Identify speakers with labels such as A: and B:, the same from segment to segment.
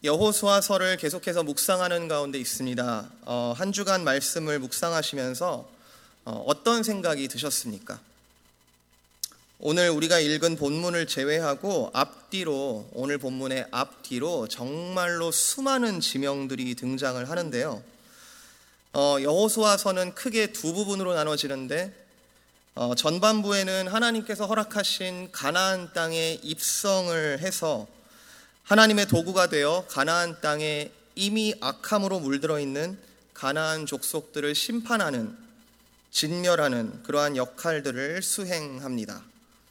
A: 여호수아서를 계속해서 묵상하는 가운데 있습니다. 한 주간 말씀을 묵상하시면서 어떤 생각이 드셨습니까? 오늘 우리가 읽은 본문을 제외하고 오늘 본문의 앞뒤로 정말로 수많은 지명들이 등장을 하는데요. 여호수아서는 크게 두 부분으로 나눠지는데 전반부에는 하나님께서 허락하신 가나안 땅에 입성을 해서 하나님의 도구가 되어 가나안 땅에 이미 악함으로 물들어 있는 가나안 족속들을 심판하는, 진멸하는 그러한 역할들을 수행합니다.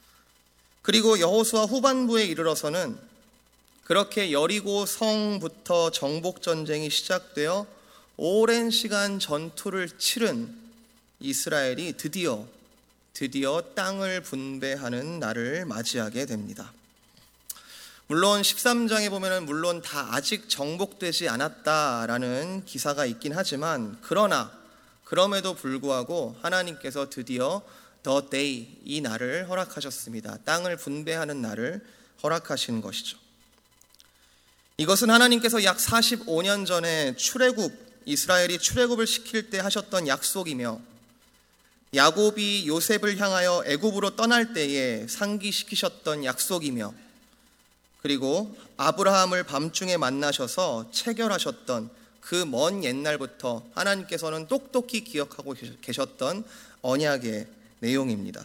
A: 그리고 여호수아 후반부에 이르러서는 그렇게 여리고 성부터 정복 전쟁이 시작되어 오랜 시간 전투를 치른 이스라엘이 드디어 땅을 분배하는 날을 맞이하게 됩니다. 물론 13장에 보면은 물론 다 아직 정복되지 않았다라는 기사가 있긴 하지만 그럼에도 불구하고 하나님께서 드디어 The Day, 이 날을 허락하셨습니다. 땅을 분배하는 날을 허락하신 것이죠. 이것은 하나님께서 약 45년 전에 이스라엘이 출애굽을 시킬 때 하셨던 약속이며 야곱이 요셉을 향하여 애굽으로 떠날 때에 상기시키셨던 약속이며 그리고 아브라함을 밤중에 만나셔서 체결하셨던 그 먼 옛날부터 하나님께서는 똑똑히 기억하고 계셨던 언약의 내용입니다.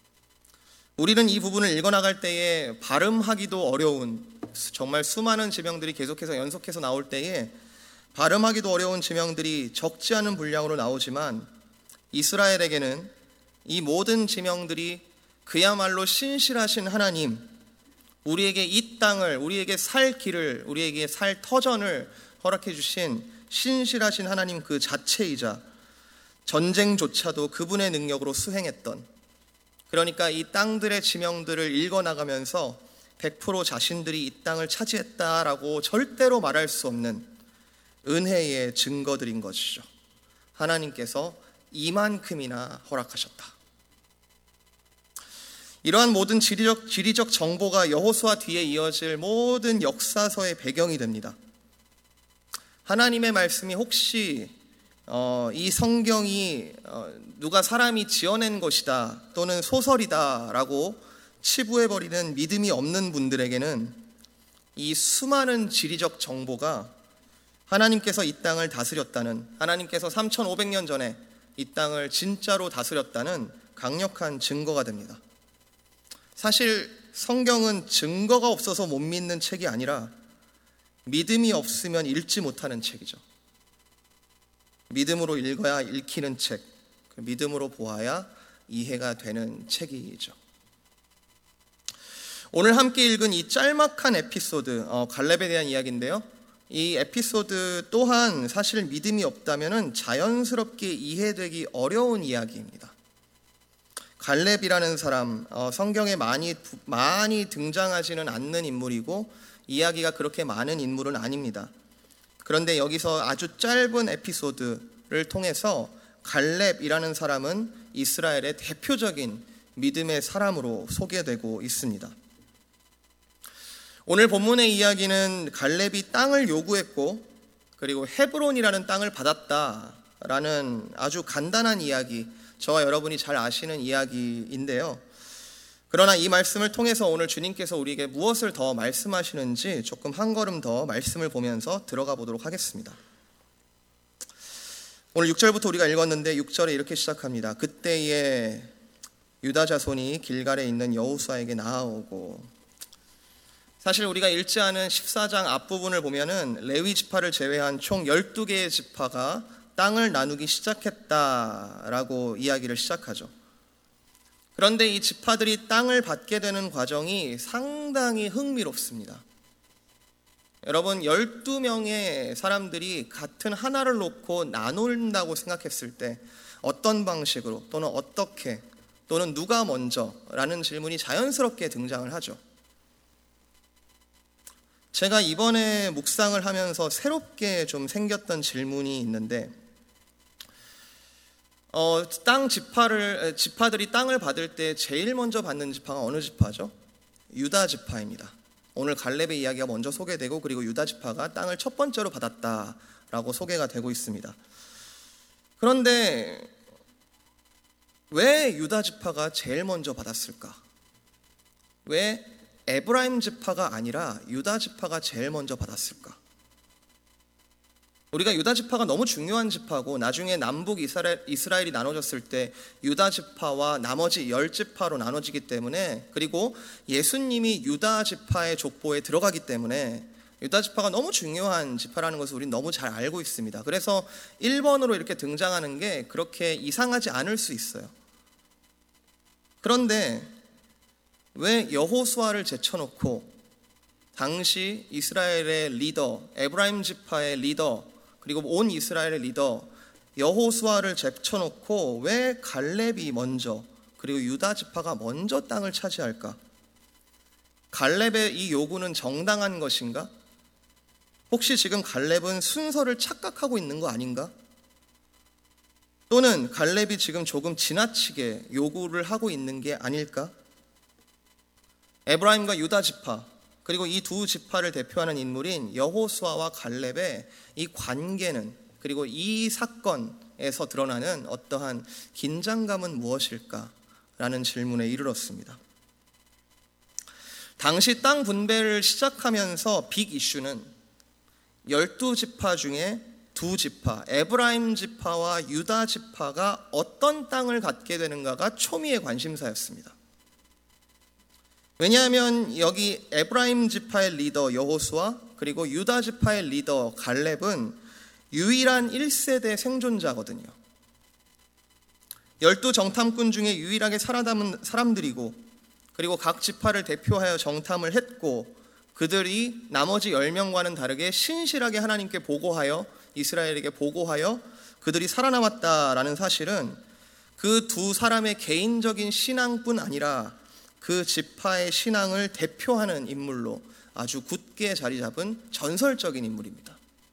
A: 우리는 이 부분을 읽어나갈 때에 발음하기도 어려운, 정말 수많은 지명들이 계속해서 연속해서 나올 때에 발음하기도 어려운 지명들이 적지 않은 분량으로 나오지만 이스라엘에게는 이 모든 지명들이 그야말로 신실하신 하나님, 우리에게 이 땅을, 우리에게 살 길을, 우리에게 살 터전을 허락해 주신 신실하신 하나님 그 자체이자 전쟁조차도 그분의 능력으로 수행했던, 그러니까 이 땅들의 지명들을 읽어나가면서 100% 자신들이 이 땅을 차지했다라고 절대로 말할 수 없는 은혜의 증거들인 것이죠. 하나님께서 이만큼이나 허락하셨다. 이러한 모든 지리적 정보가 여호수아 뒤에 이어질 모든 역사서의 배경이 됩니다. 하나님의 말씀이 혹시 이 성경이 누가 사람이 지어낸 것이다 또는 소설이다 라고 치부해버리는 믿음이 없는 분들에게는 이 수많은 지리적 정보가 하나님께서 이 땅을 다스렸다는, 하나님께서 3500년 전에 이 땅을 진짜로 다스렸다는 강력한 증거가 됩니다. 사실 성경은 증거가 없어서 못 믿는 책이 아니라 믿음이 없으면 읽지 못하는 책이죠. 믿음으로 읽어야 읽히는 책, 믿음으로 보아야 이해가 되는 책이죠. 오늘 함께 읽은 이 짤막한 에피소드, 갈렙에 대한 이야기인데요. 이 에피소드 또한 사실 믿음이 없다면 자연스럽게 이해되기 어려운 이야기입니다. 갈렙이라는 사람, 성경에 많이 등장하지는 않는 인물이고 이야기가 그렇게 많은 인물은 아닙니다. 그런데 여기서 아주 짧은 에피소드를 통해서 갈렙이라는 사람은 이스라엘의 대표적인 믿음의 사람으로 소개되고 있습니다. 오늘 본문의 이야기는 갈렙이 땅을 요구했고 그리고 헤브론이라는 땅을 받았다라는 아주 간단한 이야기, 저와 여러분이 잘 아시는 이야기인데요. 그러나 이 말씀을 통해서 오늘 주님께서 우리에게 무엇을 더 말씀하시는지 조금 한 걸음 더 말씀을 보면서 들어가 보도록 하겠습니다. 오늘 6절부터 우리가 읽었는데 6절에 이렇게 시작합니다. 그때에 유다 자손이 길갈에 있는 여호수아에게 나아오고, 사실 우리가 읽지 않은 14장 앞부분을 보면은 레위 지파를 제외한 총 12개의 지파가 땅을 나누기 시작했다라고 이야기를 시작하죠. 그런데 이 지파들이 땅을 받게 되는 과정이 상당히 흥미롭습니다. 여러분, 12명의 사람들이 같은 하나를 놓고 나눈다고 생각했을 때 어떤 방식으로 또는 어떻게 또는 누가 먼저라는 질문이 자연스럽게 등장을 하죠. 제가 이번에 묵상을 하면서 새롭게 좀 생겼던 질문이 있는데, 지파들이 땅을 받을 때 제일 먼저 받는 지파가 어느 지파죠? 유다 지파입니다. 오늘 갈렙의 이야기가 먼저 소개되고 그리고 유다 지파가 땅을 첫 번째로 받았다라고 소개가 되고 있습니다. 그런데 왜 유다 지파가 제일 먼저 받았을까? 왜 에브라임 지파가 아니라 유다 지파가 제일 먼저 받았을까? 우리가 유다 지파가 너무 중요한 지파고 나중에 남북 이스라엘이 나눠졌을 때 유다 지파와 나머지 10지파로 나눠지기 때문에, 그리고 예수님이 유다 지파의 족보에 들어가기 때문에 유다 지파가 너무 중요한 지파라는 것을 우리는 너무 잘 알고 있습니다. 그래서 1번으로 이렇게 등장하는 게 그렇게 이상하지 않을 수 있어요. 그런데 왜 여호수아를 제쳐놓고 당시 이스라엘의 리더, 에브라임 지파의 리더, 그리고 온 이스라엘의 리더 여호수아를 제쳐놓고 왜 갈렙이 먼저, 그리고 유다 지파가 먼저 땅을 차지할까? 갈렙의 이 요구는 정당한 것인가? 혹시 지금 갈렙은 순서를 착각하고 있는 거 아닌가? 또는 갈렙이 지금 조금 지나치게 요구를 하고 있는 게 아닐까? 에브라임과 유다 지파, 그리고 이 두 지파를 대표하는 인물인 여호수아와 갈렙의 이 관계는, 그리고 이 사건에서 드러나는 어떠한 긴장감은 무엇일까라는 질문에 이르렀습니다. 당시 땅 분배를 시작하면서 빅 이슈는 12지파 중에 2지파, 에브라임 지파와 유다 지파가 어떤 땅을 갖게 되는가가 초미의 관심사였습니다. 왜냐하면 여기 에브라임 지파의 리더 여호수아, 그리고 유다 지파의 리더 갈렙은 유일한 1세대 생존자거든요. 12정탐꾼 중에 유일하게 살아남은 사람들이고, 그리고 각 지파를 대표하여 정탐을 했고, 그들이 나머지 10명과는 다르게 신실하게 하나님께 보고하여, 이스라엘에게 보고하여 그들이 살아남았다라는 사실은 그 두 사람의 개인적인 신앙뿐 아니라 그 지파의 신앙을 대표하는 인물로 아주 굳게 자리 잡은 전설적인 인물입니다.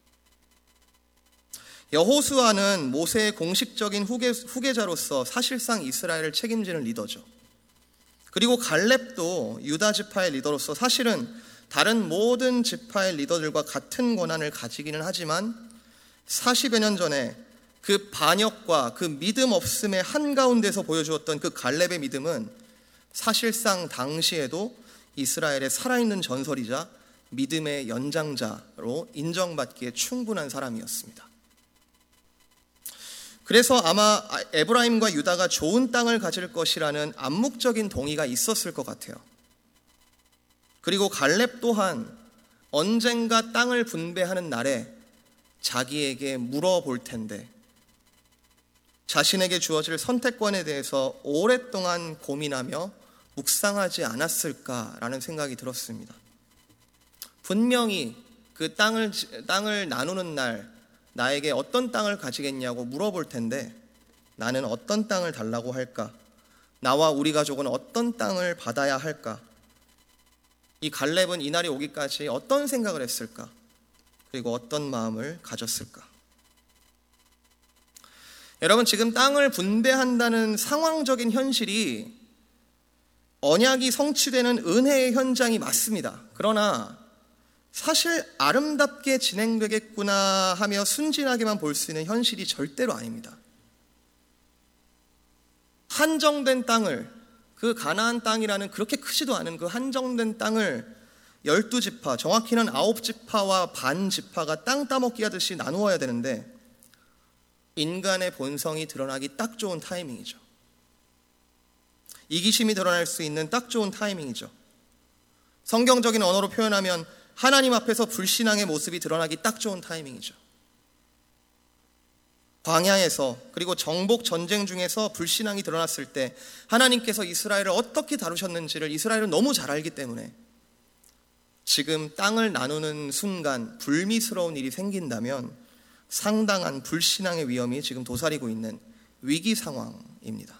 A: 여호수아는 모세의 공식적인 후계자로서 사실상 이스라엘을 책임지는 리더죠. 그리고 갈렙도 유다 지파의 리더로서 사실은 다른 모든 지파의 리더들과 같은 권한을 가지기는 하지만 40여 년 전에 그 반역과 그 믿음 없음의 한가운데서 보여주었던 그 갈렙의 믿음은 사실상 당시에도 이스라엘의 살아있는 전설이자 믿음의 연장자로 인정받기에 충분한 사람이었습니다. 그래서 아마 에브라임과 유다가 좋은 땅을 가질 것이라는 암묵적인 동의가 있었을 것 같아요. 그리고 갈렙 또한 언젠가 땅을 분배하는 날에 자기에게 물어볼 텐데 자신에게 주어질 선택권에 대해서 오랫동안 고민하며 묵상하지 않았을까라는 생각이 들었습니다. 분명히 그 땅을 나누는 날 나에게 어떤 땅을 가지겠냐고 물어볼 텐데 나는 어떤 땅을 달라고 할까? 나와 우리 가족은 어떤 땅을 받아야 할까? 이 갈렙은 이날이 오기까지 어떤 생각을 했을까? 그리고 어떤 마음을 가졌을까? 여러분, 지금 땅을 분배한다는 상황적인 현실이 언약이 성취되는 은혜의 현장이 맞습니다. 그러나 사실 아름답게 진행되겠구나 하며 순진하게만 볼 수 있는 현실이 절대로 아닙니다. 한정된 땅을, 그 가나안 땅이라는 그렇게 크지도 않은 그 한정된 땅을 12지파, 정확히는 9지파와 반 지파가 땅 따먹기 하듯이 나누어야 되는데 인간의 본성이 드러나기 딱 좋은 타이밍이죠. 이기심이 드러날 수 있는 딱 좋은 타이밍이죠. 성경적인 언어로 표현하면 하나님 앞에서 불신앙의 모습이 드러나기 딱 좋은 타이밍이죠. 광야에서, 그리고 정복 전쟁 중에서 불신앙이 드러났을 때 하나님께서 이스라엘을 어떻게 다루셨는지를 이스라엘은 너무 잘 알기 때문에 지금 땅을 나누는 순간 불미스러운 일이 생긴다면 상당한 불신앙의 위험이 지금 도사리고 있는 위기 상황입니다.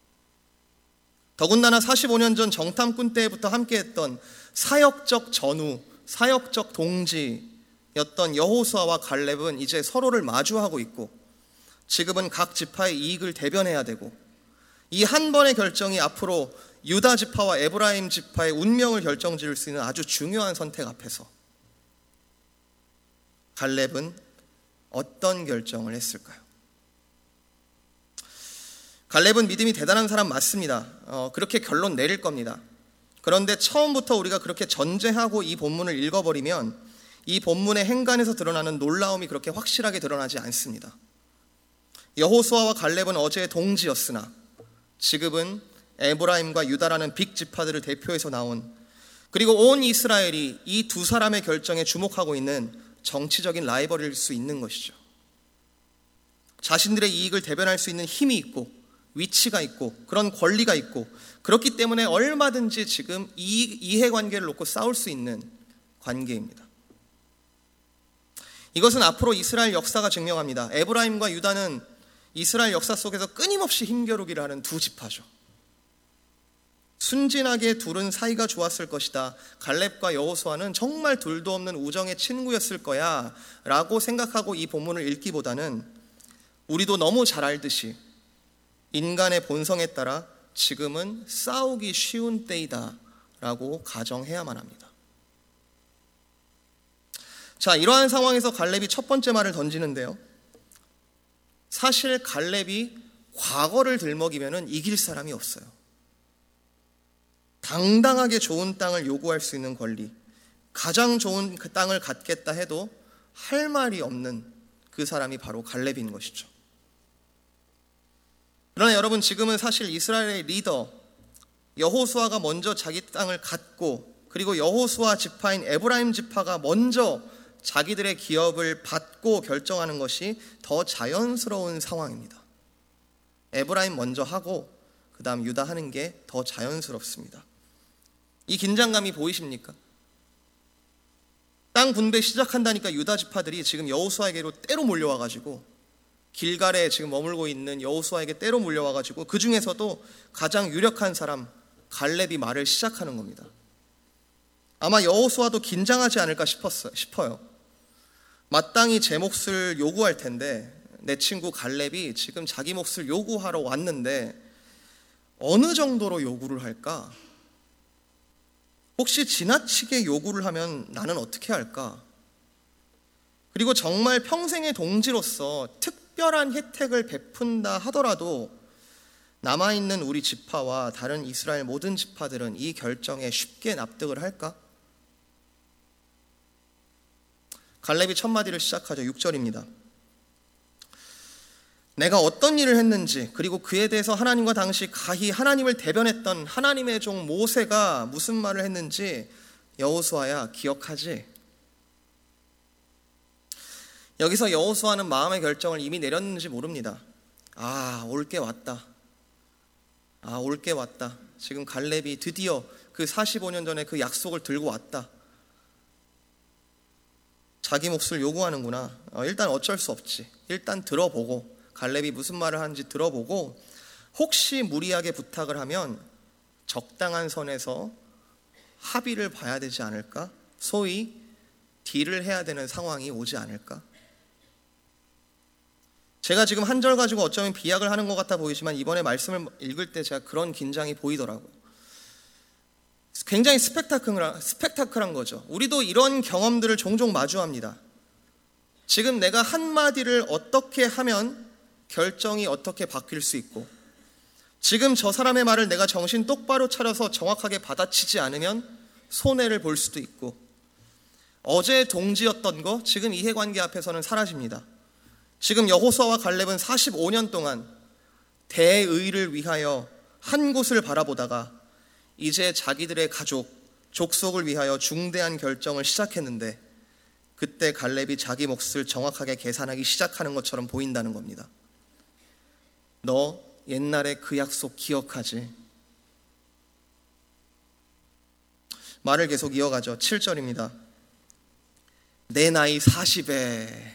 A: 더군다나 45년 전 정탐꾼 때부터 함께했던 사역적 전우, 사역적 동지였던 여호수아와 갈렙은 이제 서로를 마주하고 있고 지금은 각 지파의 이익을 대변해야 되고 이 한 번의 결정이 앞으로 유다 지파와 에브라임 지파의 운명을 결정지을 수 있는 아주 중요한 선택 앞에서 갈렙은 어떤 결정을 했을까요? 갈렙은 믿음이 대단한 사람 맞습니다. 그렇게 결론 내릴 겁니다. 그런데 처음부터 우리가 그렇게 전제하고 이 본문을 읽어버리면 이 본문의 행간에서 드러나는 놀라움이 그렇게 확실하게 드러나지 않습니다. 여호수아와 갈렙은 어제의 동지였으나 지금은 에브라임과 유다라는 빅 지파들을 대표해서 나온, 그리고 온 이스라엘이 이 두 사람의 결정에 주목하고 있는 정치적인 라이벌일 수 있는 것이죠. 자신들의 이익을 대변할 수 있는 힘이 있고 위치가 있고 그런 권리가 있고, 그렇기 때문에 얼마든지 지금 이해관계를 놓고 싸울 수 있는 관계입니다. 이것은 앞으로 이스라엘 역사가 증명합니다. 에브라임과 유다는 이스라엘 역사 속에서 끊임없이 힘겨루기를 하는 두 지파죠. 순진하게 둘은 사이가 좋았을 것이다, 갈렙과 여호수아는 정말 둘도 없는 우정의 친구였을 거야 라고 생각하고 이 본문을 읽기보다는 우리도 너무 잘 알듯이 인간의 본성에 따라 지금은 싸우기 쉬운 때이다 라고 가정해야만 합니다. 자, 이러한 상황에서 갈렙이 첫 번째 말을 던지는데요, 사실 갈렙이 과거를 들먹이면 이길 사람이 없어요. 당당하게 좋은 땅을 요구할 수 있는 권리, 가장 좋은 그 땅을 갖겠다 해도 할 말이 없는 그 사람이 바로 갈렙인 것이죠. 그러나 여러분, 지금은 사실 이스라엘의 리더 여호수아가 먼저 자기 땅을 갖고, 그리고 여호수아 지파인 에브라임 지파가 먼저 자기들의 기업을 받고 결정하는 것이 더 자연스러운 상황입니다. 에브라임 먼저 하고 그 다음 유다 하는 게 더 자연스럽습니다. 이 긴장감이 보이십니까? 땅 분배 시작한다니까 유다 지파들이 지금 여호수아에게로 때로 몰려와가지고, 길갈에 지금 머물고 있는 여호수아에게 때로 몰려와가지고 그 중에서도 가장 유력한 사람 갈렙이 말을 시작하는 겁니다. 아마 여호수아도 긴장하지 않을까 싶어요. 마땅히 제 몫을 요구할 텐데 내 친구 갈렙이 지금 자기 몫을 요구하러 왔는데 어느 정도로 요구를 할까? 혹시 지나치게 요구를 하면 나는 어떻게 할까? 그리고 정말 평생의 동지로서 특별한 혜택을 베푼다 하더라도 남아있는 우리 지파와 다른 이스라엘 모든 지파들은 이 결정에 쉽게 납득을 할까? 갈렙이 첫 마디를 시작하죠. 6절입니다. 내가 어떤 일을 했는지, 그리고 그에 대해서 하나님과 당시 가히 하나님을 대변했던 하나님의 종 모세가 무슨 말을 했는지 여호수아야 기억하지? 여기서 여호수아는 마음의 결정을 이미 내렸는지 모릅니다. 올 게 왔다. 올 게 왔다. 지금 갈렙이 드디어 그 45년 전에 그 약속을 들고 왔다. 자기 몫을 요구하는구나. 일단 어쩔 수 없지. 일단 들어보고, 갈렙이 무슨 말을 하는지 들어보고, 혹시 무리하게 부탁을 하면 적당한 선에서 합의를 봐야 되지 않을까? 소위 딜을 해야 되는 상황이 오지 않을까? 제가 지금 한 절 가지고 어쩌면 비약을 하는 것 같아 보이지만 이번에 말씀을 읽을 때 제가 그런 긴장이 보이더라고요. 굉장히 스펙타클한 거죠. 우리도 이런 경험들을 종종 마주합니다. 지금 내가 한마디를 어떻게 하면 결정이 어떻게 바뀔 수 있고, 지금 저 사람의 말을 내가 정신 똑바로 차려서 정확하게 받아치지 않으면 손해를 볼 수도 있고, 어제 동지였던 거 지금 이해관계 앞에서는 사라집니다. 지금 여호수아와 갈렙은 45년 동안 대의를 위하여 한 곳을 바라보다가 이제 자기들의 가족, 족속을 위하여 중대한 결정을 시작했는데, 그때 갈렙이 자기 몫을 정확하게 계산하기 시작하는 것처럼 보인다는 겁니다. 너 옛날에 그 약속 기억하지? 말을 계속 이어가죠. 7절입니다. 내 나이 40에.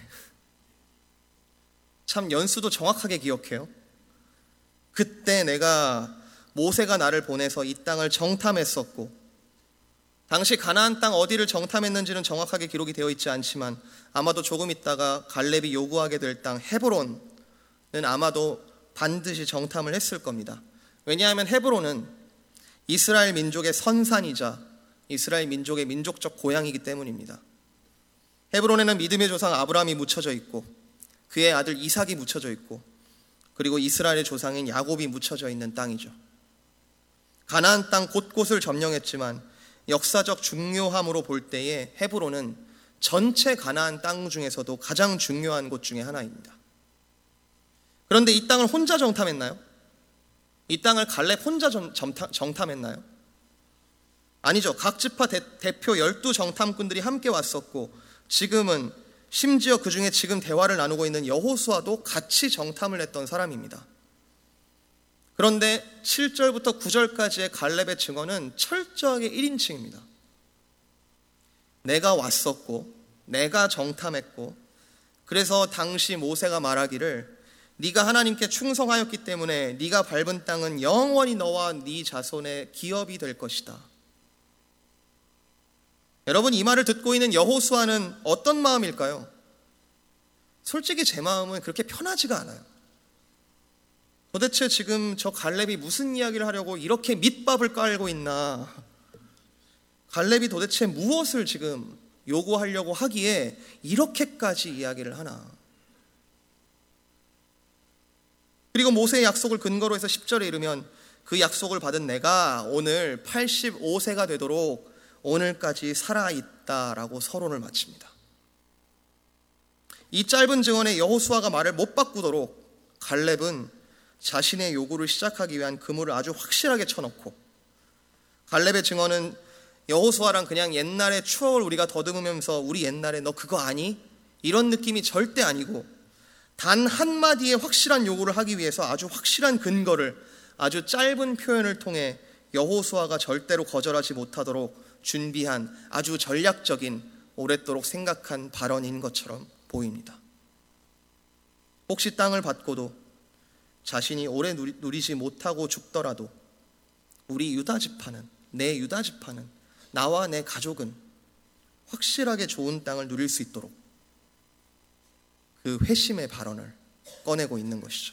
A: 참 연수도 정확하게 기억해요. 그때 내가 모세가 나를 보내서 이 땅을 정탐했었고, 당시 가나안 땅 어디를 정탐했는지는 정확하게 기록이 되어 있지 않지만 아마도 조금 있다가 갈렙이 요구하게 될 땅 헤브론은 아마도 반드시 정탐을 했을 겁니다. 왜냐하면 헤브론은 이스라엘 민족의 선산이자 이스라엘 민족의 민족적 고향이기 때문입니다. 헤브론에는 믿음의 조상 아브라함이 묻혀져 있고 그의 아들 이삭이 묻혀져 있고 그리고 이스라엘의 조상인 야곱이 묻혀져 있는 땅이죠. 가나안 땅 곳곳을 점령했지만 역사적 중요함으로 볼 때에 헤브론은 전체 가나안 땅 중에서도 가장 중요한 곳 중에 하나입니다. 그런데 이 땅을 혼자 정탐했나요? 이 땅을 갈렙 혼자 정탐했나요? 아니죠. 각 지파 대표 12정탐꾼들이 함께 왔었고 지금은 심지어 그 중에 지금 대화를 나누고 있는 여호수아도 같이 정탐을 했던 사람입니다. 그런데 7절부터 9절까지의 갈렙의 증언은 철저하게 1인칭입니다. 내가 왔었고 내가 정탐했고 그래서 당시 모세가 말하기를 네가 하나님께 충성하였기 때문에 네가 밟은 땅은 영원히 너와 네 자손의 기업이 될 것이다. 여러분, 이 말을 듣고 있는 여호수아는 어떤 마음일까요? 솔직히 제 마음은 그렇게 편하지가 않아요. 도대체 지금 저 갈렙이 무슨 이야기를 하려고 이렇게 밑밥을 깔고 있나? 갈렙이 도대체 무엇을 지금 요구하려고 하기에 이렇게까지 이야기를 하나? 그리고 모세의 약속을 근거로 해서 10절에 이르면 그 약속을 받은 내가 오늘 85세가 되도록 오늘까지 살아있다라고 서론을 마칩니다. 이 짧은 증언에 여호수아가 말을 못 바꾸도록 갈렙은 자신의 요구를 시작하기 위한 그물을 아주 확실하게 쳐놓고 갈렙의 증언은 여호수아랑 그냥 옛날의 추억을 우리가 더듬으면서 우리 옛날에 너 그거 아니? 이런 느낌이 절대 아니고 단 한마디의 확실한 요구를 하기 위해서 아주 확실한 근거를 아주 짧은 표현을 통해 여호수아가 절대로 거절하지 못하도록 준비한 아주 전략적인 오랫도록 생각한 발언인 것처럼 보입니다. 혹시 땅을 받고도 자신이 오래 누리지 못하고 죽더라도 우리 유다 지파는, 내 유다 지파는, 나와 내 가족은 확실하게 좋은 땅을 누릴 수 있도록 그 회심의 발언을 꺼내고 있는 것이죠.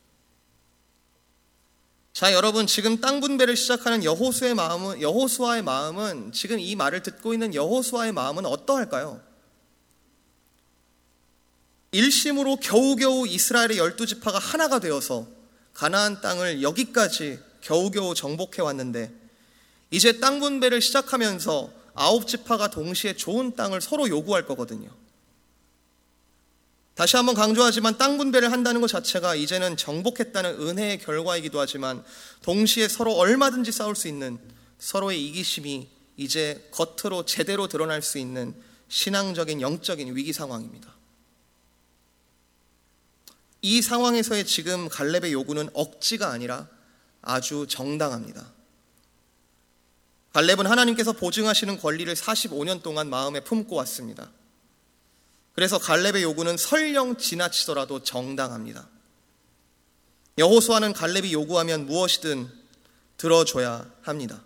A: 자, 여러분, 지금 땅 분배를 시작하는 여호수아의 마음은 지금 이 말을 듣고 있는 여호수아의 마음은 어떠할까요? 일심으로 겨우겨우 이스라엘의 12지파가 하나가 되어서 가나안 땅을 여기까지 겨우겨우 정복해 왔는데 이제 땅 분배를 시작하면서 9지파가 동시에 좋은 땅을 서로 요구할 거거든요. 다시 한번 강조하지만 땅 분배를 한다는 것 자체가 이제는 정복했다는 은혜의 결과이기도 하지만 동시에 서로 얼마든지 싸울 수 있는 서로의 이기심이 이제 겉으로 제대로 드러날 수 있는 신앙적인 영적인 위기 상황입니다. 이 상황에서의 지금 갈렙의 요구는 억지가 아니라 아주 정당합니다. 갈렙은 하나님께서 보증하시는 권리를 45년 동안 마음에 품고 왔습니다. 그래서 갈렙의 요구는 설령 지나치더라도 정당합니다. 여호수아는 갈렙이 요구하면 무엇이든 들어줘야 합니다.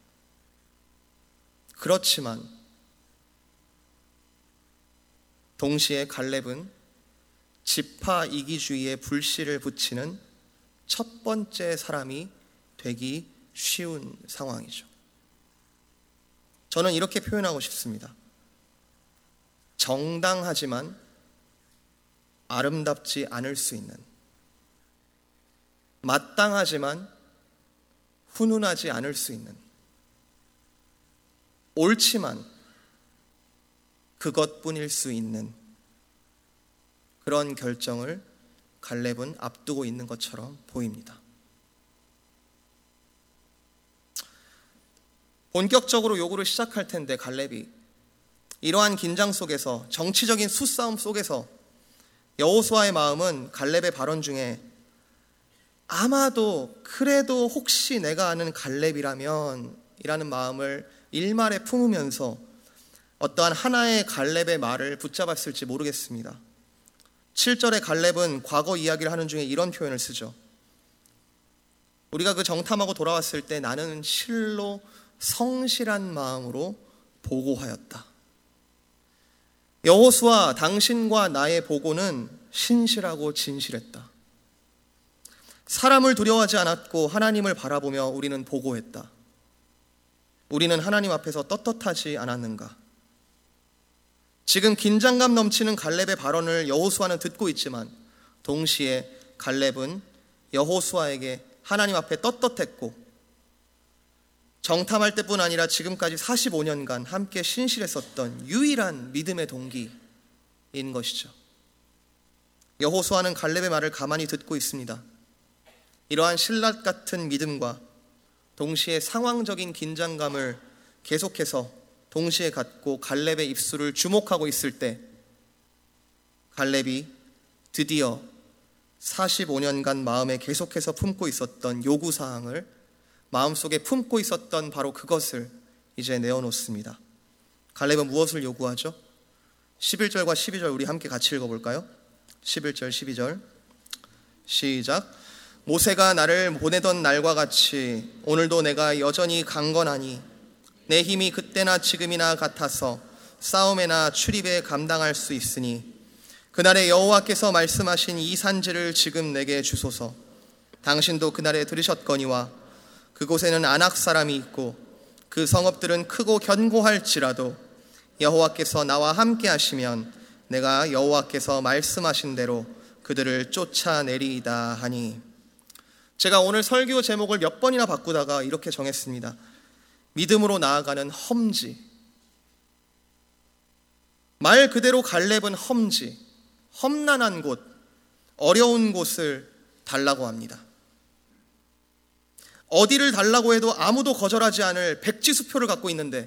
A: 그렇지만 동시에 갈렙은 지파 이기주의에 불씨를 붙이는 첫 번째 사람이 되기 쉬운 상황이죠. 저는 이렇게 표현하고 싶습니다. 정당하지만 아름답지 않을 수 있는, 마땅하지만 훈훈하지 않을 수 있는, 옳지만 그것뿐일 수 있는 그런 결정을 갈렙은 앞두고 있는 것처럼 보입니다. 본격적으로 요구를 시작할 텐데 갈렙이 이러한 긴장 속에서, 정치적인 수싸움 속에서 여호수아의 마음은 갈렙의 발언 중에 아마도 그래도 혹시 내가 아는 갈렙이라면 이라는 마음을 일말에 품으면서 어떠한 하나의 갈렙의 말을 붙잡았을지 모르겠습니다. 7절의 갈렙은 과거 이야기를 하는 중에 이런 표현을 쓰죠. 우리가 그 정탐하고 돌아왔을 때 나는 실로 성실한 마음으로 보고하였다. 여호수아, 당신과 나의 보고는 신실하고 진실했다. 사람을 두려워하지 않았고 하나님을 바라보며 우리는 보고했다. 우리는 하나님 앞에서 떳떳하지 않았는가? 지금 긴장감 넘치는 갈렙의 발언을 여호수아는 듣고 있지만 동시에 갈렙은 여호수아에게 하나님 앞에 떳떳했고 정탐할 때뿐 아니라 지금까지 45년간 함께 신실했었던 유일한 믿음의 동기인 것이죠. 여호수아는 갈렙의 말을 가만히 듣고 있습니다. 이러한 신라 같은 믿음과 동시에 상황적인 긴장감을 계속해서 동시에 갖고 갈렙의 입술을 주목하고 있을 때 갈렙이 드디어 45년간 마음에 계속해서 품고 있었던 요구사항을 마음속에 품고 있었던 바로 그것을 이제 내어놓습니다. 갈렙은 무엇을 요구하죠? 11절과 12절 우리 함께 같이 읽어볼까요? 11절 12절 시작. 모세가 나를 보내던 날과 같이 오늘도 내가 여전히 강건하니 내 힘이 그때나 지금이나 같아서 싸움에나 출입에 감당할 수 있으니 그날에 여호와께서 말씀하신 이 산지를 지금 내게 주소서. 당신도 그날에 들으셨거니와 그곳에는 아낙 사람이 있고 그 성읍들은 크고 견고할지라도 여호와께서 나와 함께 하시면 내가 여호와께서 말씀하신 대로 그들을 쫓아내리이다 하니. 제가 오늘 설교 제목을 몇 번이나 바꾸다가 이렇게 정했습니다. 믿음으로 나아가는 험지. 말 그대로 갈렙은 험지, 험난한 곳, 어려운 곳을 달라고 합니다. 어디를 달라고 해도 아무도 거절하지 않을 백지수표를 갖고 있는데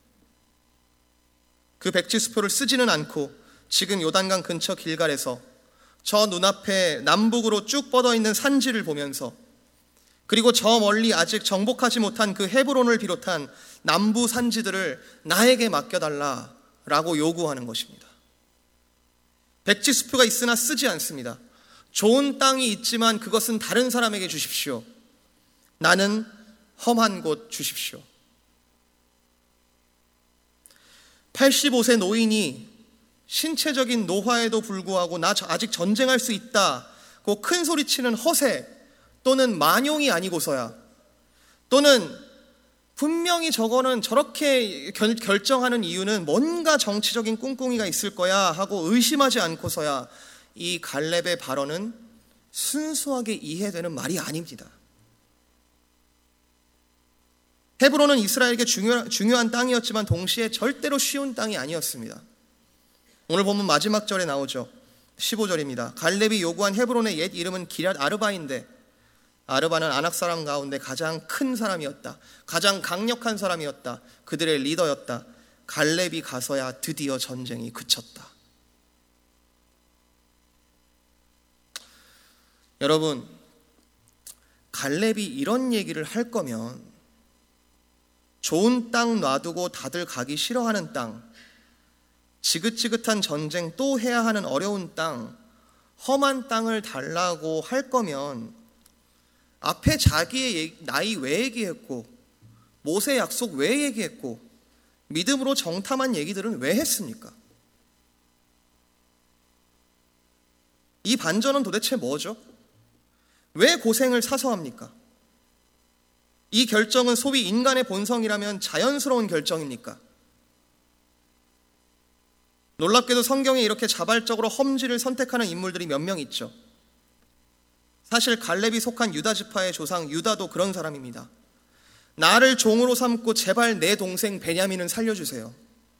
A: 그 백지수표를 쓰지는 않고 지금 요단강 근처 길갈에서 저 눈앞에 남북으로 쭉 뻗어있는 산지를 보면서 그리고 저 멀리 아직 정복하지 못한 그 헤브론을 비롯한 남부 산지들을 나에게 맡겨달라라고 요구하는 것입니다. 백지수표가 있으나 쓰지 않습니다. 좋은 땅이 있지만 그것은 다른 사람에게 주십시오. 나는 험한 곳 주십시오. 85세 노인이 신체적인 노화에도 불구하고 나 아직 전쟁할 수 있다고 큰 소리치는 허세 또는 만용이 아니고서야 또는 분명히 저거는 저렇게 결정하는 이유는 뭔가 정치적인 꿍꿍이가 있을 거야 하고 의심하지 않고서야 이 갈렙의 발언은 순수하게 이해되는 말이 아닙니다. 헤브론은 이스라엘에게 중요한 땅이었지만 동시에 절대로 쉬운 땅이 아니었습니다. 오늘 본문 마지막 절에 나오죠. 15절입니다. 갈렙이 요구한 헤브론의 옛 이름은 기럇 아르바인데 아르바는 아낙 사람 가운데 가장 큰 사람이었다. 가장 강력한 사람이었다. 그들의 리더였다. 갈렙이 가서야 드디어 전쟁이 그쳤다. 여러분, 갈렙이 이런 얘기를 할 거면 좋은 땅 놔두고 다들 가기 싫어하는 땅, 지긋지긋한 전쟁 또 해야 하는 어려운 땅, 험한 땅을 달라고 할 거면 앞에 자기의 나이 왜 얘기했고 모세 약속 왜 얘기했고 믿음으로 정탐한 얘기들은 왜 했습니까? 이 반전은 도대체 뭐죠? 왜 고생을 사서 합니까? 이 결정은 소위 인간의 본성이라면 자연스러운 결정입니까? 놀랍게도 성경에 이렇게 자발적으로 험지를 선택하는 인물들이 몇 명 있죠. 사실 갈렙이 속한 유다 지파의 조상 유다도 그런 사람입니다. 나를 종으로 삼고 제발 내 동생 베냐민은 살려주세요.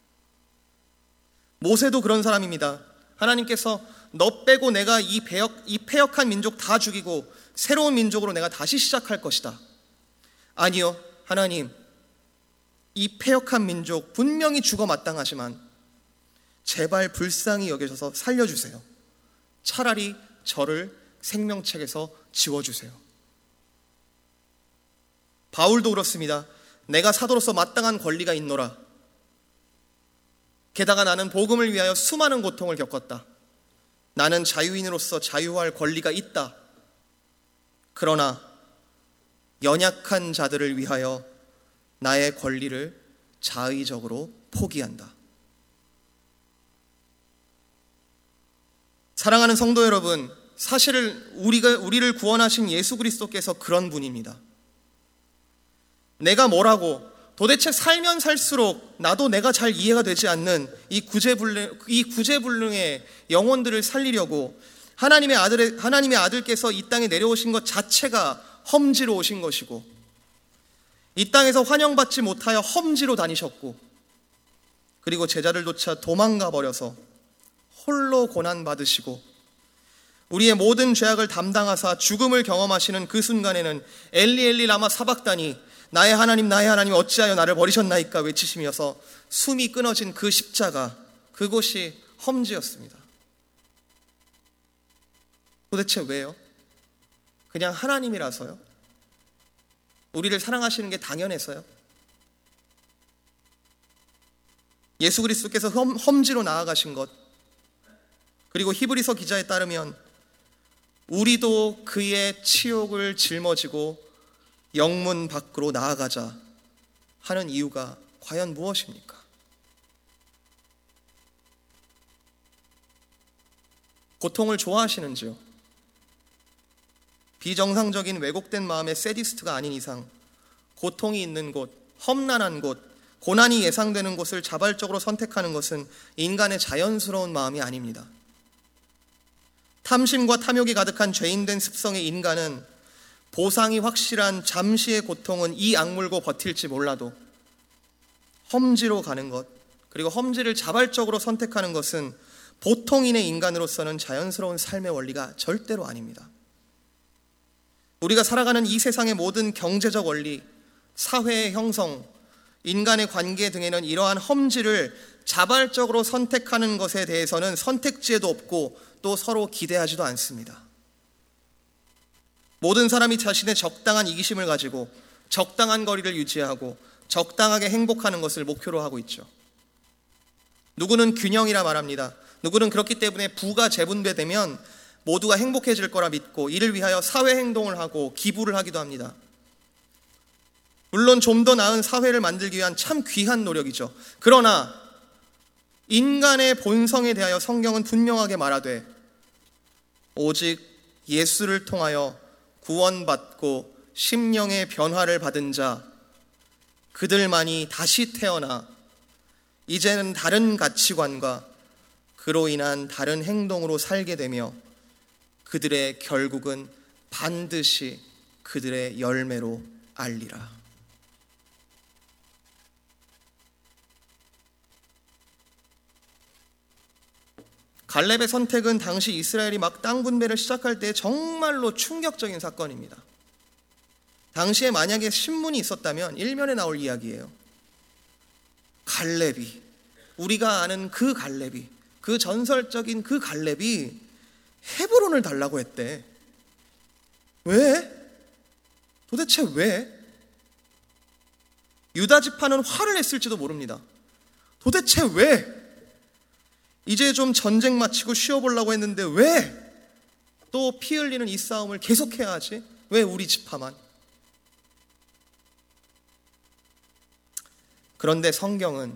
A: 모세도 그런 사람입니다. 하나님께서 너 빼고 내가 이 패역한 민족 다 죽이고 새로운 민족으로 내가 다시 시작할 것이다. 아니요, 하나님, 이 패역한 민족 분명히 죽어 마땅하지만 제발 불쌍히 여기셔서 살려주세요. 차라리 저를 생명책에서 지워주세요. 바울도 그렇습니다. 내가 사도로서 마땅한 권리가 있노라. 게다가 나는 복음을 위하여 수많은 고통을 겪었다. 나는 자유인으로서 자유할 권리가 있다. 그러나 연약한 자들을 위하여 나의 권리를 자의적으로 포기한다. 사랑하는 성도 여러분, 사실 우리를 구원하신 예수 그리스도께서 그런 분입니다. 내가 뭐라고 도대체 살면 살수록 나도 내가 잘 이해가 되지 않는 이 구제불능의 영혼들을 살리려고 하나님의 아들께서 이 땅에 내려오신 것 자체가 험지로 오신 것이고, 이 땅에서 환영받지 못하여 험지로 다니셨고, 그리고 제자들조차 도망가 버려서 홀로 고난받으시고, 우리의 모든 죄악을 담당하사 죽음을 경험하시는 그 순간에는 엘리 엘리 라마 사박다니, 나의 하나님 어찌하여 나를 버리셨나이까 외치시면서 숨이 끊어진 그 십자가, 그곳이 험지였습니다. 도대체 왜요? 그냥 하나님이라서요? 우리를 사랑하시는 게 당연해서요? 예수 그리스도께서 험지로 나아가신 것, 그리고 히브리서 기자에 따르면 우리도 그의 치욕을 짊어지고 영문 밖으로 나아가자 하는 이유가 과연 무엇입니까? 고통을 좋아하시는지요? 비정상적인 왜곡된 마음의 세디스트가 아닌 이상 고통이 있는 곳, 험난한 곳, 고난이 예상되는 곳을 자발적으로 선택하는 것은 인간의 자연스러운 마음이 아닙니다. 탐심과 탐욕이 가득한 죄인된 습성의 인간은 보상이 확실한 잠시의 고통은 이 악물고 버틸지 몰라도 험지로 가는 것, 그리고 험지를 자발적으로 선택하는 것은 보통인의 인간으로서는 자연스러운 삶의 원리가 절대로 아닙니다. 우리가 살아가는 이 세상의 모든 경제적 원리, 사회의 형성, 인간의 관계 등에는 이러한 험지를 자발적으로 선택하는 것에 대해서는 선택지에도 없고 또 서로 기대하지도 않습니다. 모든 사람이 자신의 적당한 이기심을 가지고 적당한 거리를 유지하고 적당하게 행복하는 것을 목표로 하고 있죠. 누구는 균형이라 말합니다. 누구는 그렇기 때문에 부가 재분배되면 모두가 행복해질 거라 믿고 이를 위하여 사회행동을 하고 기부를 하기도 합니다. 물론 좀 더 나은 사회를 만들기 위한 참 귀한 노력이죠. 그러나 인간의 본성에 대하여 성경은 분명하게 말하되 오직 예수를 통하여 구원받고 심령의 변화를 받은 자, 그들만이 다시 태어나 이제는 다른 가치관과 그로 인한 다른 행동으로 살게 되며 그들의 결국은 반드시 그들의 열매로 알리라. 갈렙의 선택은 당시 이스라엘이 막 땅 분배를 시작할 때 정말로 충격적인 사건입니다. 당시에 만약에 신문이 있었다면 일면에 나올 이야기예요. 갈렙이, 우리가 아는 그 갈렙이, 그 전설적인 그 갈렙이 헤브론을 달라고 했대. 왜? 도대체 왜? 유다 지파는 화를 냈을지도 모릅니다. 도대체 왜? 이제 좀 전쟁 마치고 쉬어보려고 했는데 왜 또 피 흘리는 이 싸움을 계속해야 하지? 왜 우리 지파만? 그런데 성경은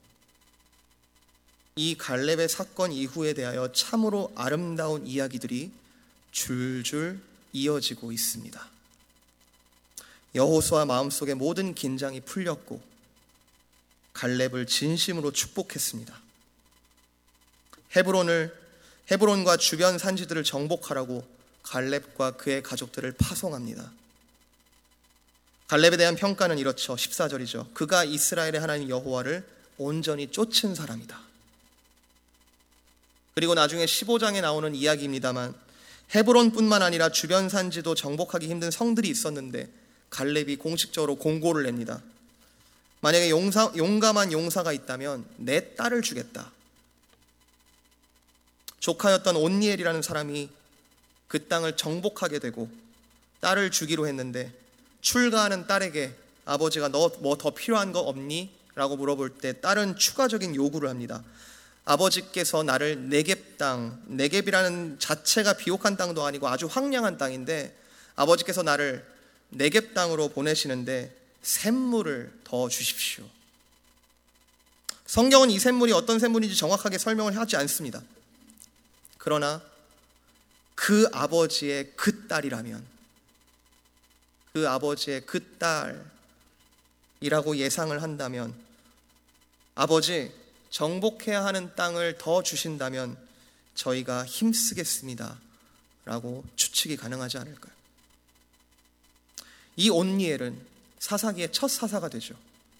A: 이 갈렙의 사건 이후에 대하여 참으로 아름다운 이야기들이 줄줄 이어지고 있습니다. 여호수아 마음속에 모든 긴장이 풀렸고 갈렙을 진심으로 축복했습니다. 헤브론과 주변 산지들을 정복하라고 갈렙과 그의 가족들을 파송합니다. 갈렙에 대한 평가는 이렇죠. 14절이죠. 그가 이스라엘의 하나님 여호와를 온전히 쫓은 사람이다. 그리고 나중에 15장에 나오는 이야기입니다만 헤브론뿐만 아니라 주변 산지도 정복하기 힘든 성들이 있었는데 갈렙이 공식적으로 공고를 냅니다. 만약에 용감한 용사가 있다면 내 딸을 주겠다. 조카였던 온니엘이라는 사람이 그 땅을 정복하게 되고 딸을 주기로 했는데 출가하는 딸에게 아버지가 너 뭐 더 필요한 거 없니? 라고 물어볼 때 딸은 추가적인 요구를 합니다. 아버지께서 나를 네겝 땅, 네겝이라는 자체가 비옥한 땅도 아니고 아주 황량한 땅인데 아버지께서 나를 네겝 땅으로 보내시는데 샘물을 더 주십시오. 성경은 이 샘물이 어떤 샘물인지 정확하게 설명을 하지 않습니다. 그러나 그 아버지의 그 딸이라면 그 아버지의 그 딸이 이라고 예상을 한다면, 아버지, 정복해야 하는 땅을 더 주신다면 저희가 힘쓰겠습니다 라고 추측이 가능하지 않을까요? 이 온니엘은 사사기의 첫 사사가 되죠.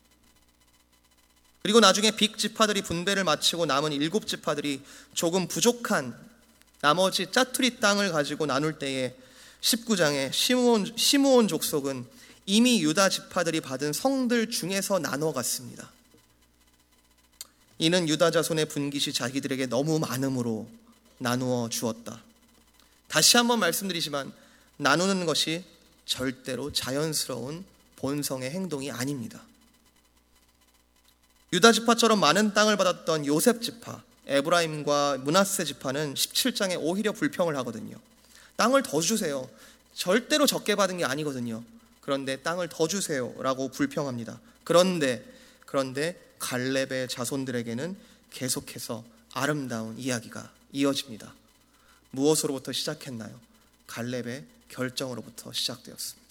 A: 그리고 나중에 빅 지파들이 분배를 마치고 남은 7지파들이 조금 부족한 나머지 짜투리 땅을 가지고 나눌 때에 19장에 시므온 족속은 이미 유다 지파들이 받은 성들 중에서 나눠 갔습니다. 이는 유다 자손의 분깃이 자기들에게 너무 많음으로 나누어 주었다. 다시 한번 말씀드리지만 나누는 것이 절대로 자연스러운 본성의 행동이 아닙니다. 유다 지파처럼 많은 땅을 받았던 요셉 지파, 에브라임과 므낫세 지파는 17장에 오히려 불평을 하거든요. 땅을 더 주세요. 절대로 적게 받은 게 아니거든요. 그런데 땅을 더 주세요 라고 불평합니다. 그런데 갈렙의 자손들에게는 계속해서 아름다운 이야기가 이어집니다. 무엇으로부터 시작했나요? 갈렙의 결정으로부터 시작되었습니다.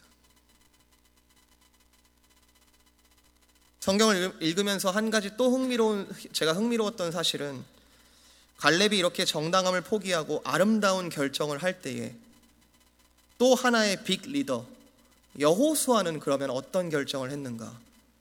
A: 성경을 읽으면서 한 가지 또 제가 흥미로웠던 사실은, 갈렙이 이렇게 정당함을 포기하고 아름다운 결정을 할 때에 또 하나의 빅 리더 여호수아는 그러면 어떤 결정을 했는가?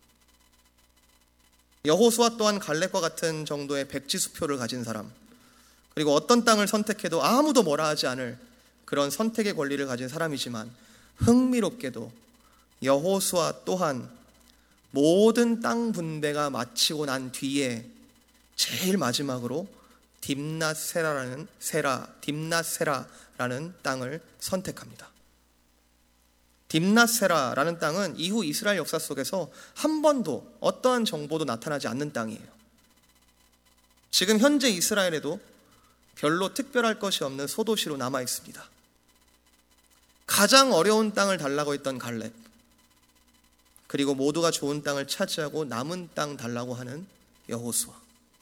A: 여호수아 또한 갈렙과 같은 정도의 백지수표를 가진 사람, 그리고 어떤 땅을 선택해도 아무도 뭐라 하지 않을 그런 선택의 권리를 가진 사람이지만, 흥미롭게도 여호수아 또한 모든 땅 분배가 마치고 난 뒤에 제일 마지막으로 딥낫세라라는 땅을 선택합니다. 딥낫세라라는 땅은 이후 이스라엘 역사 속에서 한 번도 어떠한 정보도 나타나지 않는 땅이에요. 지금 현재 이스라엘에도 별로 특별할 것이 없는 소도시로 남아 있습니다. 가장 어려운 땅을 달라고 했던 갈렙, 그리고 모두가 좋은 땅을 차지하고 남은 땅 달라고 하는 여호수아.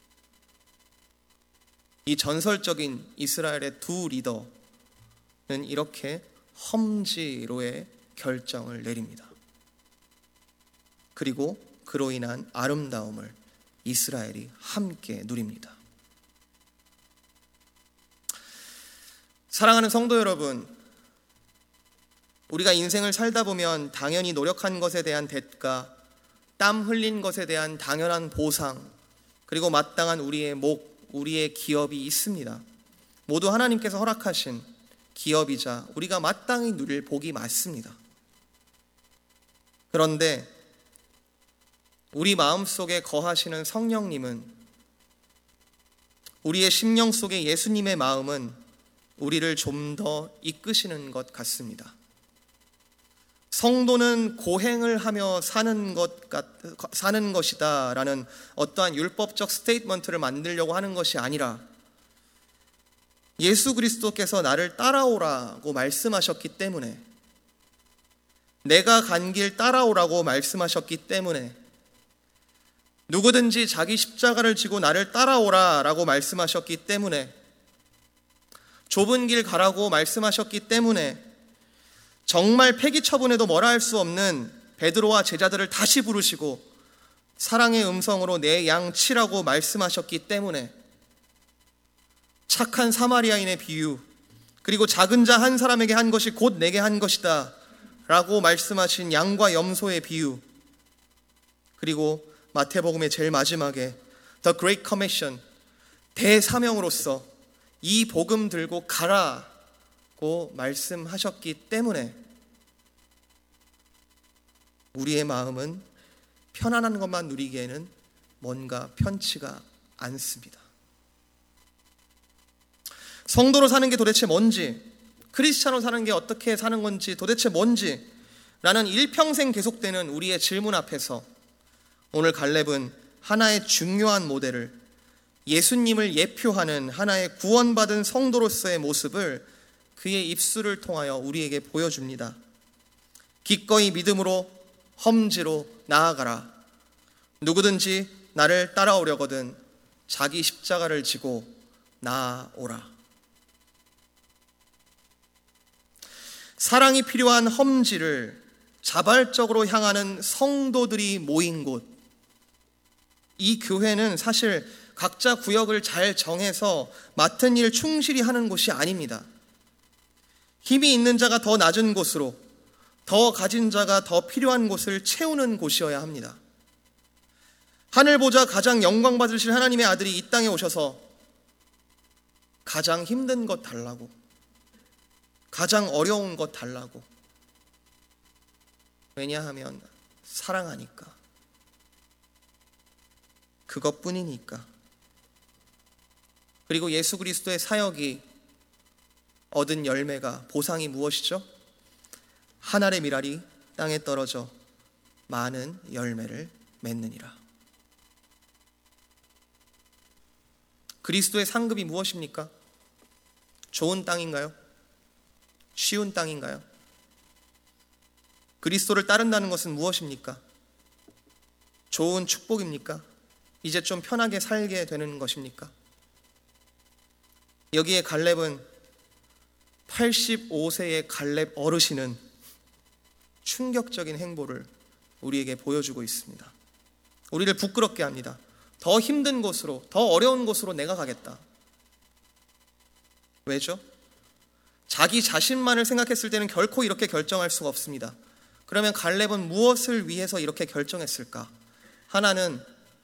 A: 이 전설적인 이스라엘의 두 리더는 이렇게 험지로의 결정을 내립니다. 그리고 그로 인한 아름다움을 이스라엘이 함께 누립니다. 사랑하는 성도 여러분, 우리가 인생을 살다 보면 당연히 노력한 것에 대한 대가, 땀 흘린 것에 대한 당연한 보상, 그리고 마땅한 우리의 목, 우리의 기업이 있습니다. 모두 하나님께서 허락하신 기업이자 우리가 마땅히 누릴 복이 맞습니다. 그런데 우리 마음속에 거하시는 성령님은, 우리의 심령 속에 예수님의 마음은 우리를 좀 더 이끄시는 것 같습니다. 성도는 고행을 하며 사는 것이다 라는 어떠한 율법적 스테이트먼트를 만들려고 하는 것이 아니라, 예수 그리스도께서 나를 따라오라고 말씀하셨기 때문에, 내가 간 길 따라오라고 말씀하셨기 때문에, 누구든지 자기 십자가를 지고 나를 따라오라라고 말씀하셨기 때문에, 좁은 길 가라고 말씀하셨기 때문에, 정말 폐기 처분해도 뭐라 할 수 없는 베드로와 제자들을 다시 부르시고 사랑의 음성으로 내 양 치라고 말씀하셨기 때문에, 착한 사마리아인의 비유, 그리고 작은 자 한 사람에게 한 것이 곧 내게 한 것이다 라고 말씀하신 양과 염소의 비유, 그리고 마태복음의 제일 마지막에 The Great Commission, 대사명으로서 이 복음 들고 가라고 말씀하셨기 때문에 우리의 마음은 편안한 것만 누리기에는 뭔가 편치가 않습니다. 성도로 사는 게 도대체 뭔지, 크리스찬으로 사는 게 어떻게 사는 건지 도대체 뭔지 라는 일평생 계속되는 우리의 질문 앞에서 오늘 갈렙은 하나의 중요한 모델을, 예수님을 예표하는 하나의 구원받은 성도로서의 모습을 그의 입술을 통하여 우리에게 보여줍니다. 기꺼이 믿음으로 험지로 나아가라. 누구든지 나를 따라오려거든 자기 십자가를 지고 나아오라. 사랑이 필요한 험지를 자발적으로 향하는 성도들이 모인 곳, 이 교회는 사실 각자 구역을 잘 정해서 맡은 일 충실히 하는 곳이 아닙니다. 힘이 있는 자가 더 낮은 곳으로, 더 가진 자가 더 필요한 곳을 채우는 곳이어야 합니다. 하늘 보자 가장 영광 받으실 하나님의 아들이 이 땅에 오셔서 가장 힘든 것 달라고, 가장 어려운 것 달라고. 왜냐하면 사랑하니까, 그것뿐이니까. 그리고 예수 그리스도의 사역이 얻은 열매가, 보상이 무엇이죠? 한 알의 밀알이 땅에 떨어져 많은 열매를 맺느니라. 그리스도의 상급이 무엇입니까? 좋은 땅인가요? 쉬운 땅인가요? 그리스도를 따른다는 것은 무엇입니까? 좋은 축복입니까? 이제 좀 편하게 살게 되는 것입니까? 여기에 갈렙은 85세의 갈렙 어르신은 충격적인 행보를 우리에게 보여주고 있습니다. 우리를 부끄럽게 합니다. 더 힘든 곳으로, 더 어려운 곳으로 내가 가겠다. 왜죠? 자기 자신만을 생각했을 때는 결코 이렇게 결정할 수가 없습니다. 그러면 갈렙은 무엇을 위해서 이렇게 결정했을까? 하나는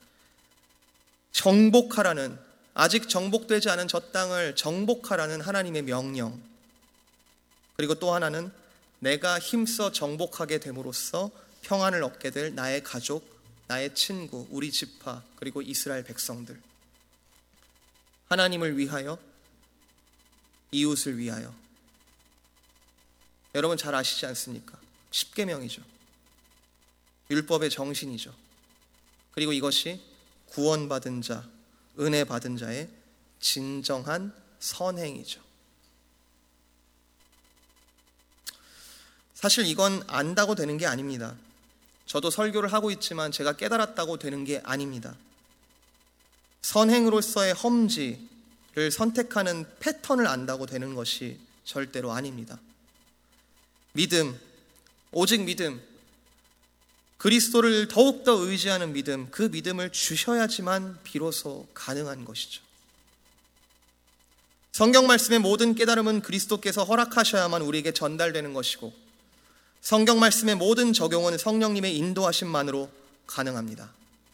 A: 정복하라는, 아직 정복되지 않은 저 땅을 정복하라는 하나님의 명령, 그리고 또 하나는 내가 힘써 정복하게 됨으로써 평안을 얻게 될 나의 가족, 나의 친구, 우리 지파, 그리고 이스라엘 백성들. 하나님을 위하여, 이웃을 위하여. 여러분 잘 아시지 않습니까? 십계명이죠. 율법의 정신이죠. 그리고 이것이 구원받은 자, 은혜 받은 자의 진정한 선행이죠. 사실 이건 안다고 되는 게 아닙니다. 저도 설교를 하고 있지만 제가 깨달았다고 되는 게 아닙니다. 선행으로서의 험지를 선택하는 패턴을 안다고 되는 것이 절대로 아닙니다. 믿음, 오직 믿음, 그리스도를 더욱더 의지하는 믿음, 그 믿음을 주셔야지만 비로소 가능한 것이죠. 성경 말씀의 모든 깨달음은 그리스도께서 허락하셔야만 우리에게 전달되는 것이고, 성경 말씀의 모든 적용은 성령님의 인도하심만으로 가능합니다.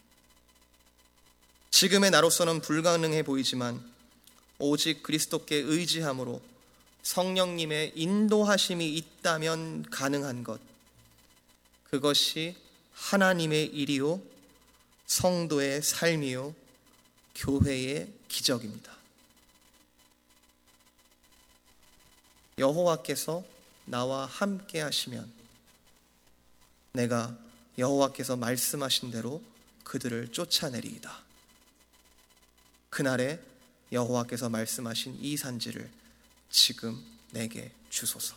A: 지금의 나로서는 불가능해 보이지만 오직 그리스도께 의지함으로 성령님의 인도하심이 있다면 가능한 것, 그것이 하나님의 일이요, 성도의 삶이요, 교회의 기적입니다. 여호와께서 나와 함께 하시면 내가 여호와께서 말씀하신 대로 그들을 쫓아내리이다. 그날에 여호와께서 말씀하신 이 산지를 지금 내게 주소서.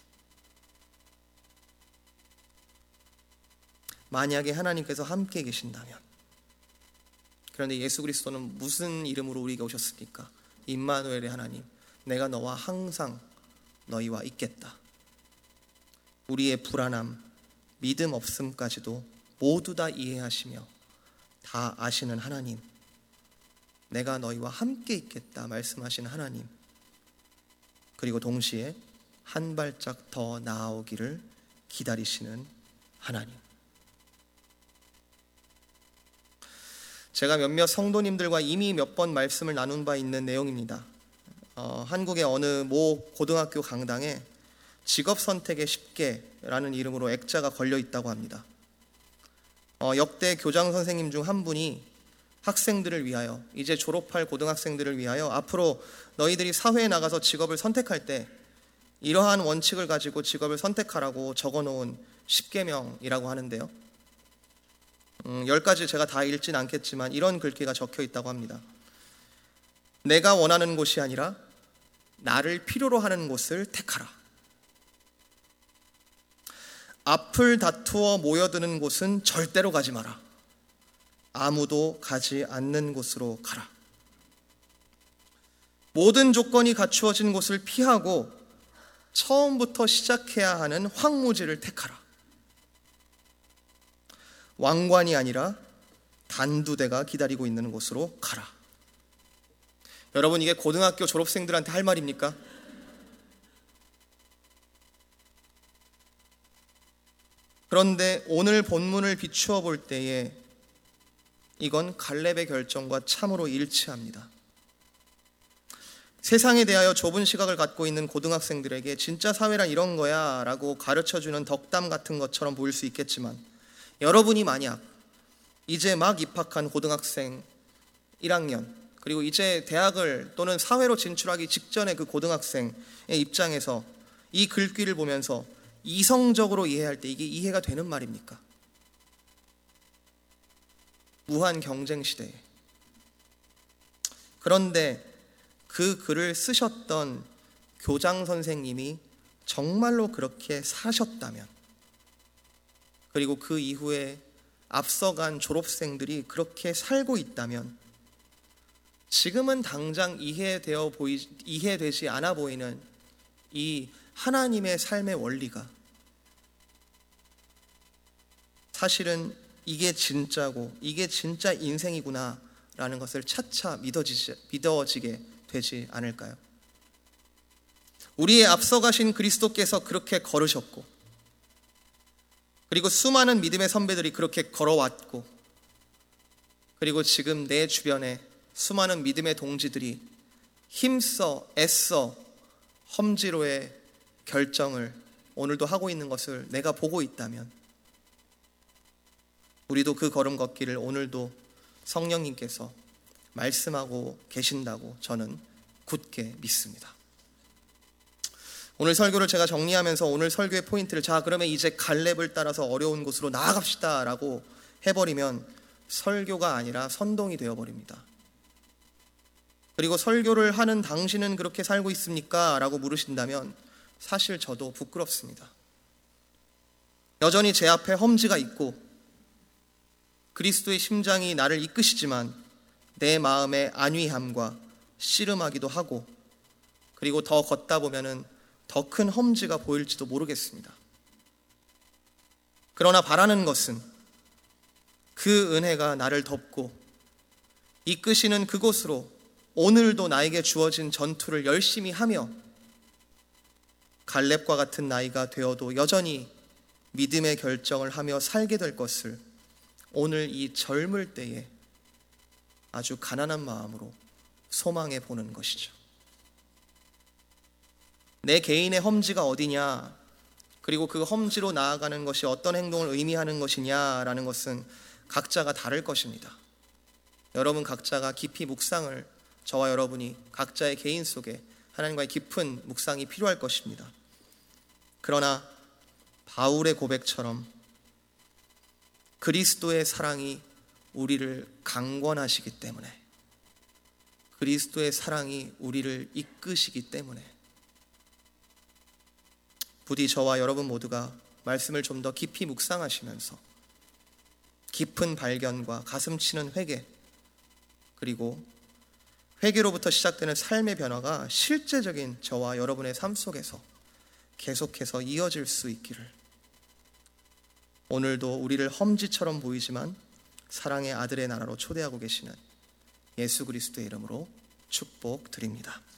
A: 만약에 하나님께서 함께 계신다면, 그런데 예수 그리스도는 무슨 이름으로 우리에게 오셨습니까? 임마누엘의 하나님, 내가 너와 항상 너희와 있겠다. 우리의 불안함, 믿음 없음까지도 모두 다 이해하시며 다 아시는 하나님, 내가 너희와 함께 있겠다 말씀하신 하나님, 그리고 동시에 한 발짝 더 나아오기를 기다리시는 하나님. 제가 몇몇 성도님들과 이미 몇 번 말씀을 나눈 바 있는 내용입니다. 한국의 어느 모 고등학교 강당에 직업 선택의 10개라는 이름으로 액자가 걸려 있다고 합니다. 역대 교장 선생님 중 한 분이 학생들을 위하여, 이제 졸업할 고등학생들을 위하여 앞으로 너희들이 사회에 나가서 직업을 선택할 때 이러한 원칙을 가지고 직업을 선택하라고 적어놓은 10계명이라고 하는데요. 10가지 제가 다 읽진 않겠지만 이런 글귀가 적혀 있다고 합니다. 내가 원하는 곳이 아니라 나를 필요로 하는 곳을 택하라. 앞을 다투어 모여드는 곳은 절대로 가지 마라. 아무도 가지 않는 곳으로 가라. 모든 조건이 갖추어진 곳을 피하고 처음부터 시작해야 하는 황무지를 택하라. 왕관이 아니라 단두대가 기다리고 있는 곳으로 가라. 여러분, 이게 고등학교 졸업생들한테 할 말입니까? 그런데 오늘 본문을 비추어 볼 때에 이건 갈렙의 결정과 참으로 일치합니다. 세상에 대하여 좁은 시각을 갖고 있는 고등학생들에게 진짜 사회란 이런 거야 라고 가르쳐주는 덕담 같은 것처럼 보일 수 있겠지만, 여러분이 만약 이제 막 입학한 고등학생 1학년, 그리고 이제 대학을 또는 사회로 진출하기 직전의 그 고등학생의 입장에서 이 글귀를 보면서 이성적으로 이해할 때 이게 이해가 되는 말입니까? 무한 경쟁 시대에. 그런데 그 글을 쓰셨던 교장 선생님이 정말로 그렇게 사셨다면, 그리고 그 이후에 앞서간 졸업생들이 그렇게 살고 있다면, 지금은 당장 이해되지 않아 보이는 이 하나님의 삶의 원리가 사실은 이게 진짜고 이게 진짜 인생이구나 라는 것을 차차 믿어지게 되지 않을까요? 우리의 앞서가신 그리스도께서 그렇게 걸으셨고, 그리고 수많은 믿음의 선배들이 그렇게 걸어왔고, 그리고 지금 내 주변에 수많은 믿음의 동지들이 힘써 애써 험지로의 결정을 오늘도 하고 있는 것을 내가 보고 있다면, 우리도 그 걸음 걷기를 오늘도 성령님께서 말씀하고 계신다고 저는 굳게 믿습니다. 오늘 설교를 제가 정리하면서 오늘 설교의 포인트를, 자 그러면 이제 갈렙을 따라서 어려운 곳으로 나아갑시다 라고 해버리면 설교가 아니라 선동이 되어버립니다. 그리고 설교를 하는 당신은 그렇게 살고 있습니까? 라고 물으신다면 사실 저도 부끄럽습니다. 여전히 제 앞에 험지가 있고 그리스도의 심장이 나를 이끄시지만 내 마음의 안위함과 씨름하기도 하고, 그리고 더 걷다 보면은 더 큰 험지가 보일지도 모르겠습니다. 그러나 바라는 것은 그 은혜가 나를 덮고 이끄시는 그곳으로 오늘도 나에게 주어진 전투를 열심히 하며 갈렙과 같은 나이가 되어도 여전히 믿음의 결정을 하며 살게 될 것을 오늘 이 젊을 때에 아주 가난한 마음으로 소망해 보는 것이죠. 내 개인의 험지가 어디냐, 그리고 그 험지로 나아가는 것이 어떤 행동을 의미하는 것이냐라는 것은 각자가 다를 것입니다. 여러분 각자가 깊이 묵상을, 저와 여러분이 각자의 개인 속에 하나님과의 깊은 묵상이 필요할 것입니다. 그러나 바울의 고백처럼 그리스도의 사랑이 우리를 강권하시기 때문에, 그리스도의 사랑이 우리를 이끄시기 때문에 부디 저와 여러분 모두가 말씀을 좀 더 깊이 묵상하시면서 깊은 발견과 가슴 치는 회개, 그리고 회개로부터 시작되는 삶의 변화가 실제적인 저와 여러분의 삶 속에서 계속해서 이어질 수 있기를, 오늘도 우리를 험지처럼 보이지만 사랑의 아들의 나라로 초대하고 계시는 예수 그리스도의 이름으로 축복드립니다.